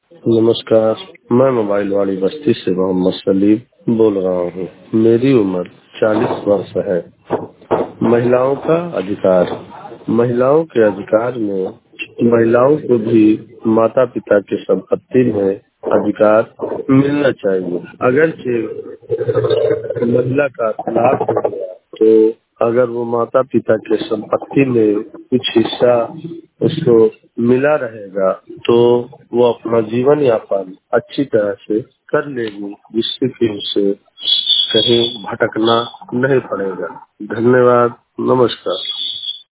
नमस्कार। मैं मोबाइल वाली बस्ती से मोहम्मद सलीम बोल रहा हूँ। मेरी उम्र 40 वर्ष है। महिलाओं का अधिकार। महिलाओं के अधिकार में महिलाओं को भी माता पिता की संपत्ति में अधिकार मिलना चाहिए। अगरचे महिला का तलाक हो गया तो अगर वो माता पिता के संपत्ति में कुछ हिस्सा उसको मिला रहेगा तो वो अपना जीवन यापन अच्छी तरह से कर लेगी, जिससे कि उसे कहीं भटकना नहीं पड़ेगा। धन्यवाद। नमस्कार।